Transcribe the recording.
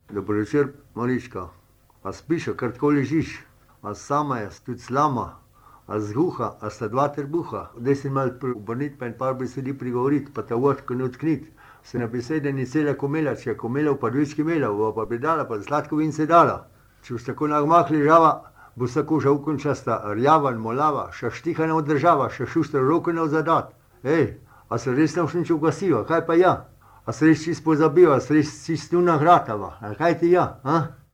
Dobro večer, Marička. A spiš, a kar tako ležiš? A sama je, tudi slama? A zguha, a sta dva trbuha? Daj se malo obrniti pa in par besedi prigovoriti, pa ta vodko ne odkniti. Se na besede ni cela komela, če je komela pa dvečki imela, pa bi dala, pa sladko vin se dala. Če boš tako na gmah ležava, bo se koža ukončasta, rjava in molava, še štiha ne oddržava, še šustra roko ne odzadat. Ej, a se res ne boš nič ugasiva, kaj pa ja? A se res čist pozabiva, a se res čist tu nagratava, a kaj ti ja, a?